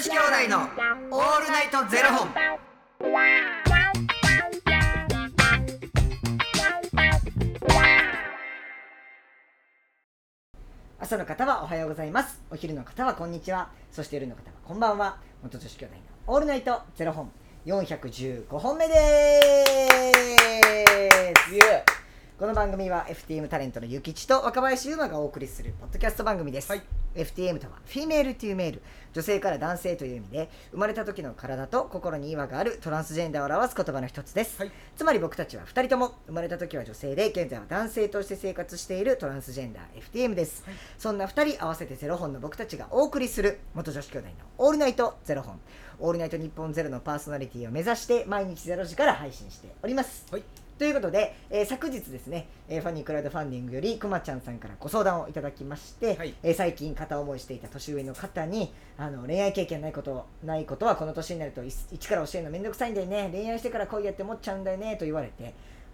子兄弟のオールナイトゼロ本。 朝の方はおはようございます。お昼の方はこんにちは。そして夜の方はこんばんは。元女子兄弟のオールナイトゼロ本415本目です。この番組は FTM タレントのゆきちと若林優馬がお送りするポッドキャスト番組です、はい、FTM とはフィメールというメール、女性から男性という意味で、生まれた時の体と心に違和があるトランスジェンダーを表す言葉の一つです、はい、つまり僕たちは2人とも生まれた時は女性で現在は男性として生活しているトランスジェンダー FTM です、はい、そんな2人合わせてゼロ本の僕たちがお送りする元女子兄弟のオールナイトゼロ本、オールナイト日本ゼロのパーソナリティを目指して毎日0時から配信しております、はい。ということで、昨日ですね、ファニークラウドファンディングよりくまちゃんさんからご相談をいただきまして、はい、最近片思いしていた年上の方に恋愛経験ないことはこの年になると一から教えるのめんどくさいんだよね、恋愛してから恋やって思っちゃうんだよねと言われて、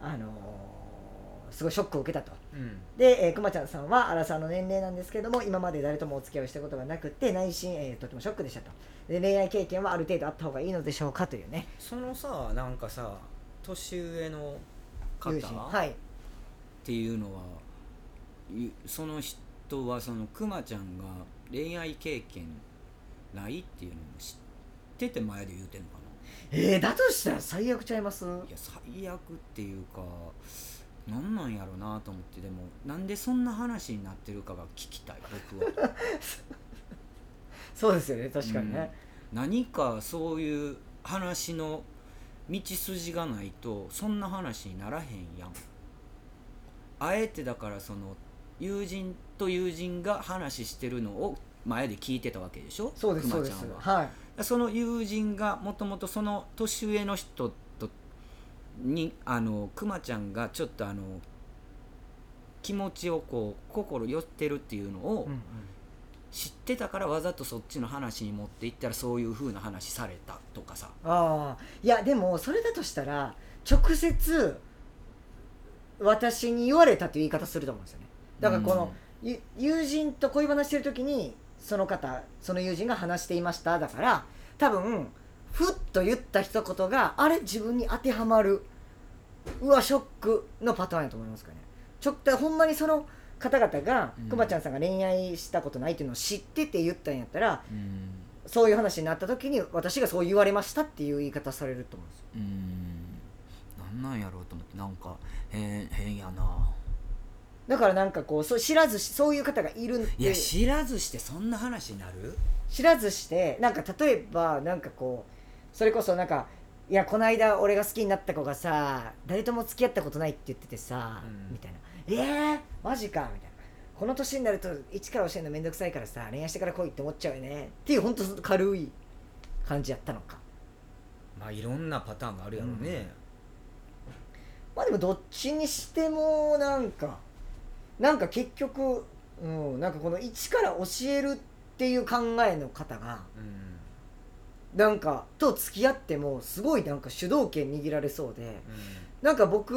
すごいショックを受けたと、うん、で、くまちゃんさんはアラサーの年齢なんですけれども、今まで誰ともお付き合いをしたことがなくて内心、とてもショックでしたと。で、恋愛経験はある程度あった方がいいのでしょうかというね。 そのさ、なんかさ、年上の方、 はい、 っていうのは、その人はそのくまちゃんが恋愛経験ないっていうのを知ってて前で言うてんのかな。だとしたら最悪ちゃいます？いや、最悪っていうかなんなんやろなと思って。でもなんでそんな話になってるかが聞きたい、僕は。 そうですよね、確かにね、 何かそういう話の道筋がないとそんな話にならへんやん。あえてだからその友人と友人が話してるのを前で聞いてたわけでしょ。 そうですそうです、はい、 その友人がもともとその年上の人とにくまちゃんがちょっと気持ちをこう心寄ってるっていうのを知ってたから、わざとそっちの話に持っていったらそういう風な話されたとかさ。 いやでもそれだとしたら直接私に言われたという言い方すると思うんですよね。だからこの、友人と恋話してる時にその友人が話していましただから、多分ふっと言った一言があれ自分に当てはまる、うわショックのパターンやと思いますかね。ほんまにその方々が、くまちゃんさんが恋愛したことないっていうのを知ってて言ったんやったら、そういう話になった時に私がそう言われましたっていう言い方されると思うんですよ。 なんやろうと思って、なんか変やな。 だからなんかこう知らずしそういう方がいるって。 いや、知らずしてそんな話になる？ 知らずしてなんか例えばなんかこうそれこそなんか、いやこの間俺が好きになった子がさ誰とも付き合ったことないって言っててさ、みたいな、マジかみたいな、この年になると一から教えるのめんどくさいからさ恋愛してから来いって思っちゃうよねっていうほんと軽い感じやったのか。 まあいろんなパターンがあるやろね、 まあでもどっちにしてもなんか結局、なんかこの一から教えるっていう考えの方が、なんかと付き合ってもすごいなんか主導権握られそうで、なんか僕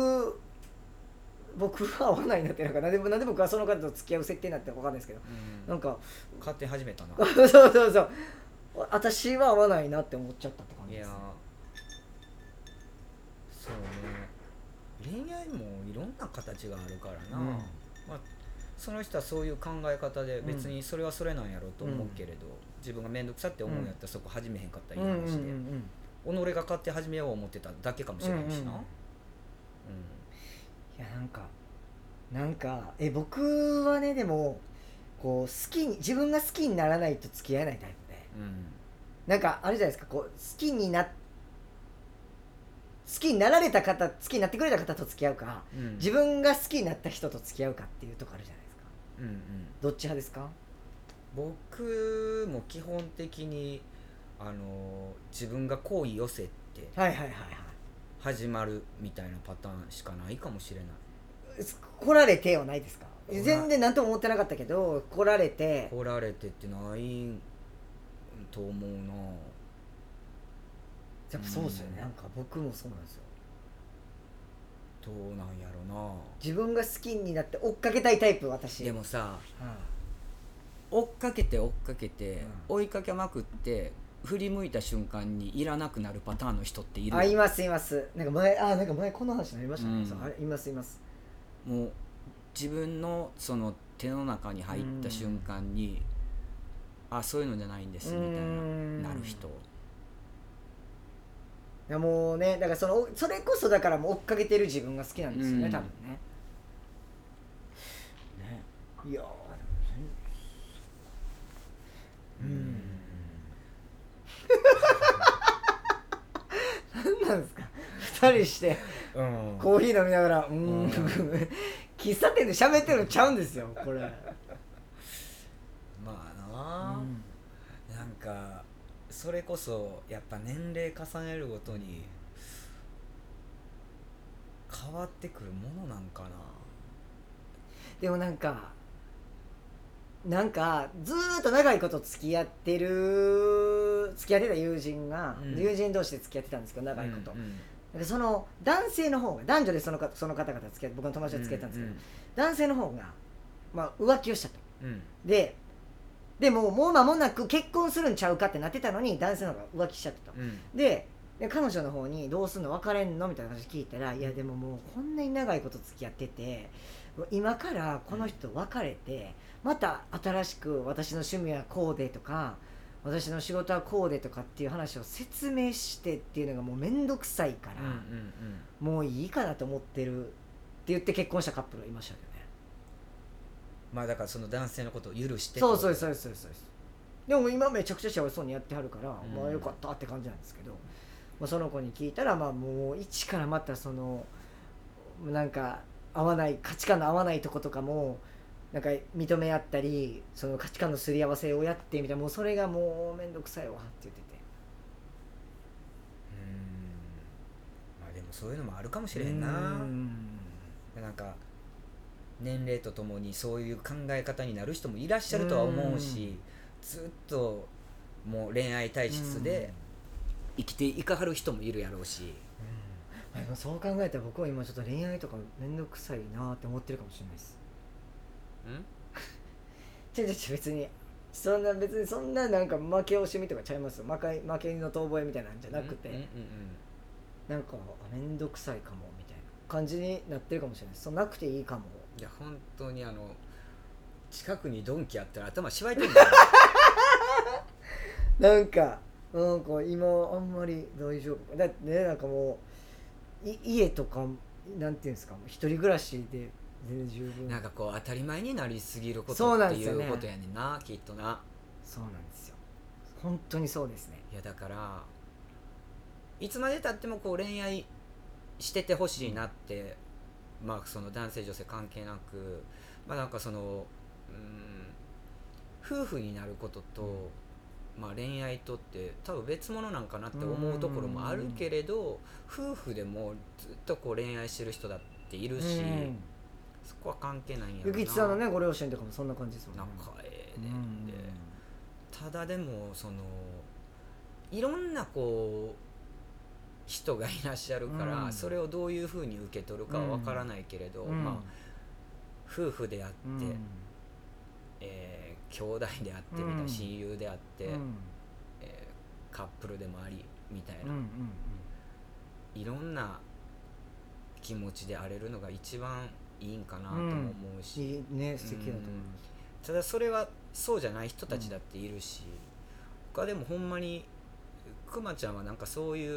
は合わないなって、なんで僕はその方と付き合う設定になって分かんないですけど、なんか勝手に始めたな。 そう私は合わないなって思っちゃったって感じです、ね。いやそうね、恋愛もいろんな形があるからな、まあ、その人はそういう考え方で別にそれはそれなんやろうと思うけれど、自分が面倒くさって思うんやったらそこ始めへんかったらいい話で、己が勝手始めよう思ってただけかもしれないしな。 いやなんか僕はね、でもこう自分が好きにならないと付き合えないタイプで、なんかあるじゃないですか、こう好きになられた方、好きになってくれた方と付き合うか、自分が好きになった人と付き合うかっていうとこあるじゃないですか。どっち派ですか？ 僕も基本的に自分が好意寄せて始まるみたいなパターンしかないかもしれない。 来られてはないですか？全然何とも思ってなかったけど来られてってないと思うな。 やっぱそうですよね、なんか僕もそうなんですよ。 どうなんやろな。 自分が好きになって追っかけたいタイプ、私。 でもさ、追っかけて、追いかけまくって振り向いた瞬間にいらなくなるパターンの人っている。 いますなんか前この話になりましたね、そういますもう自分のその手の中に入った瞬間に、そういうのじゃないんですみたいなる人。 いやもうね、だからそれこそだからもう追っかけてる自分が好きなんですよね、多分ね。いや何なんですか2人して、コーヒー飲みながら喫茶店で喋ってるのちゃうんですよこれ。 まあな、なんかそれこそやっぱ年齢重ねるごとに変わってくるものなんかな。 でもなんかずーっと長いこと付き合ってた友人が、友人同士で付き合ってたんですけど長いこと、でその男性の方が、男女でその方々付き合って、僕の友達と付き合ったんですけど、男性の方が、浮気をしたと、でもう間もなく結婚するんちゃうかってなってたのに男性の方が浮気しちゃったと、で彼女の方にどうすんの別れんのみたいな話聞いたら、いやでももうこんなに長いこと付き合ってて、今からこの人別れてまた新しく私の趣味はこうでとか私の仕事はこうでとかっていう話を説明してっていうのがもうめんどくさいから、もういいかなと思ってるって言って結婚したカップルがいましたけどね。 まあだからその男性のことを許して、 そうでも今めちゃくちゃ幸せそうにやってはるから、まあよかったって感じなんですけど、その子に聞いたら、もう一からまたそのなんか価値観の合わないとことかもなんか認め合ったり、その価値観のすり合わせをやってみたいな、もうそれがもうめんどくさいわって言ってて、 まあでもそういうのもあるかもしれへんな。なんか年齢とともにそういう考え方になる人もいらっしゃるとは思うし、ずっともう恋愛体質で生きていかはる人もいるやろうし、 そう考えたら僕は今ちょっと恋愛とかめんどくさいなって思ってるかもしれないです。別にそんななんか負け惜しみとかちゃいますよ。負けの遠吠えみたいなんじゃなくて、なんかめんどくさいかもみたいな感じになってるかもしれないです。なくていいかも。 いや本当に近くにドンキあったら頭しばいてるんだよなんか今あんまり大丈夫だってね。なんかもう家とかなんていうんですか、一人暮らしで全然十分、 なんかこう当たり前になりすぎることっていうことやねんな、きっとな。 そうなんですよ、本当にそうですね。 いやだからいつまでたってもこう恋愛しててほしいなって、その男性女性関係なく、なんかその夫婦になることと、恋愛とって多分別物なんかなって思うところもあるけれど、夫婦でもずっとこう恋愛してる人だっているし、そこは関係ないんやろな。 ゆきちさんのねご両親とかもそんな感じですもんね。 仲ええねんで、ただでもそのいろんなこう人がいらっしゃるから、それをどういうふうに受け取るかはわからないけれど、夫婦であって、兄弟であってみたいな、親友であって、カップルでもありみたいな、いろんな気持ちであれるのが一番いいんかなとも思うし、 いいね、素敵だと思います。 ただそれはそうじゃない人たちだっているし、他でもほんまにくまちゃんはなんかそういう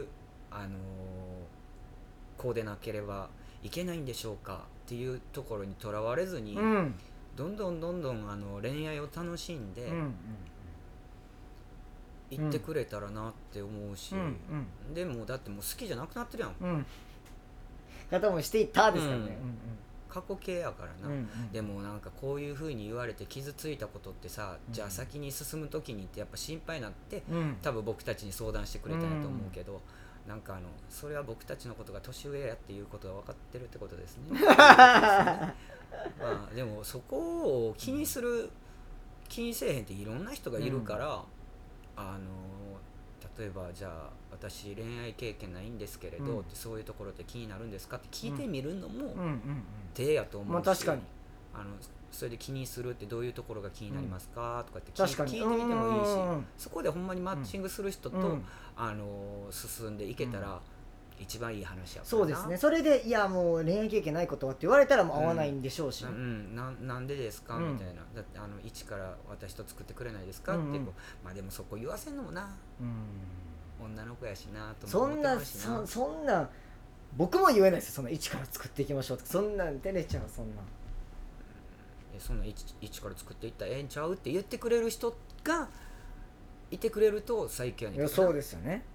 こうでなければいけないんでしょうかっていうところにとらわれずに、どんどん恋愛を楽しんで行ってくれたらなって思うし、でもだってもう好きじゃなくなってるやん、 片思いしていったですからね、 過去形やからな、でもなんかこういう風に言われて傷ついたことってさ、じゃあ先に進む時にってやっぱ心配になって、多分僕たちに相談してくれたんやと思うけど、なんかそれは僕たちのことが年上やっていうことが分かってるってことですねでもそこを気にせえへんっていろんな人がいるから、例えばじゃあ私恋愛経験ないんですけれど、ってそういうところって気になるんですかって聞いてみるのも手やと思うし、 確かにそれで気にするってどういうところが気になりますか、とかって確かに聞いてみてもいいし、 うんそこでほんまにマッチングする人と、 うん進んでいけたら一番いい話やからな。 そうですね。それでいやもう恋愛経験ないことはって言われたらもう合わないんでしょうしね、 なんでですか、 うんみたいな。だって一から私と作ってくれないですか、 うんうんってこうまあでもそこ言わせんのもな、女の子やしなとそんな思ってますしな。 そんな僕も言えないですよ。その一から作っていきましょうとか、そんなん照れちゃう。そんなそんな一から作っていったらええんちゃうって言ってくれる人がいてくれると最強やねんけどな。 そうですよね。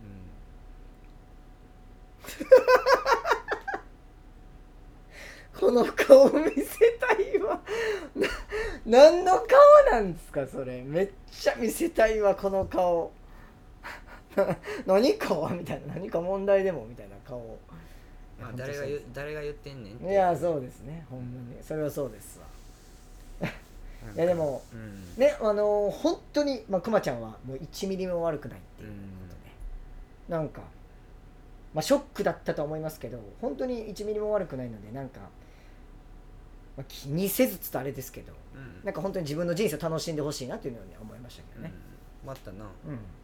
この顔見せたいわ。何の顔なんですかそれ。めっちゃ見せたいわこの顔。何顔みたいな、何か問題でもみたいな顔。 まあ、誰が言ってんねんっていやそうですね、ほんまにそれはそうですわ。いやでも、ね、本当に、くまちゃんはもう1ミリも悪くないっていうことで、なんか、ショックだったと思いますけど、本当に1ミリも悪くないので、なんか、気にせずつとあれですけど、なんか本当に自分の人生を楽しんでほしいなというのに思いましたけどね。 またな、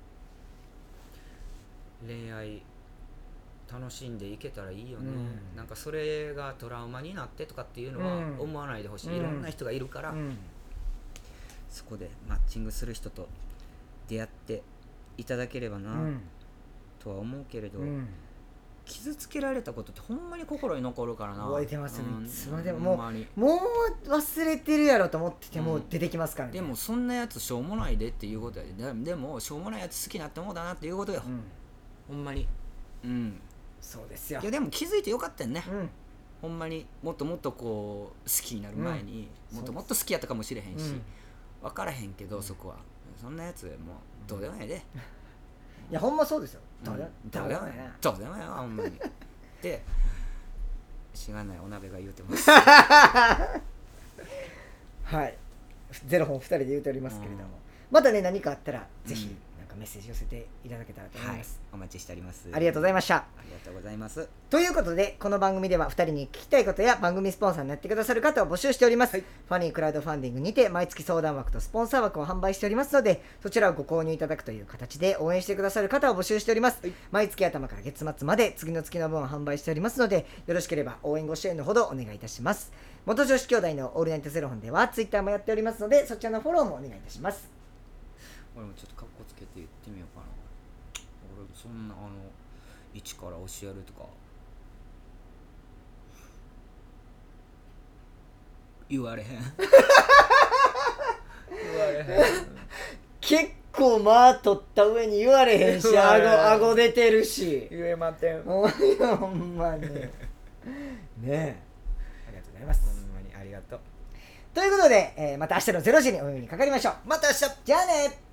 恋愛楽しんでいけたらいいよね、なんかそれがトラウマになってとかっていうのは思わないでほしい、いろんな人がいるから、そこでマッチングする人と出会っていただければな、とは思うけれど、傷つけられたことってほんまに心に残るからな。 覚えてますね、いつまでも。もう忘れてるやろと思ってても出てきますからね。 でもそんなやつしょうもないでっていうことやで。でもしょうもないやつ好きになって思うだなっていうことよ、ほんまに。 そうですよ。 いやでも気づいてよかったよね、ほんまに。もっともっとこう好きになる前に、もっともっと好きやったかもしれへんし、分からへんけど、そこはそんなやつもうどうでもええで。 いやほんまそうですよ。 どうでもええわほんまに。でしがないお鍋が言うてます。 はい、ゼロ本2人で言うておりますけれども、またね何かあったらぜひメッセージ寄せていただけたらと思います、 お待ちしております。 ありがとうございました。 ありがとうございます。 ということでこの番組では2人に聞きたいことや番組スポンサーになってくださる方を募集しております、ファニークラウドファンディングにて毎月相談枠とスポンサー枠を販売しておりますので、そちらをご購入いただくという形で応援してくださる方を募集しております、毎月頭から月末まで次の月の分を販売しておりますので、よろしければ応援ご支援のほどお願いいたします。元女子兄弟のオールナイトゼロ本ではツイッターもやっておりますので、そちらのフォローもお願いいたします。 俺もちょっとカッコつけて言ってみようかな。俺そんな一から教えるとか言われへん。言われへん。 結構取った上に言われへんし、顎出てるし。 言えません。 ほんまに。ねえ。ありがとうございます。 ほんまにありがとう。 ということで、また明日の0時にお耳にかかりましょう。 また明日。 じゃあね。